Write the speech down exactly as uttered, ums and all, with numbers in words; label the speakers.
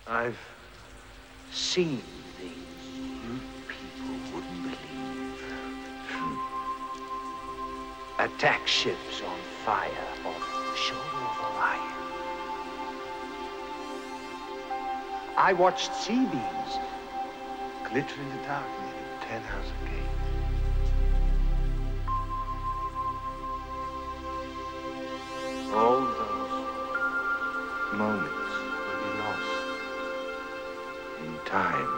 Speaker 1: I've seen things you people wouldn't believe. Attack ships on fire off the shoulder of Orion. I watched sea beams glitter in the dark near the Ten House Gate. All those moments will be lost in time.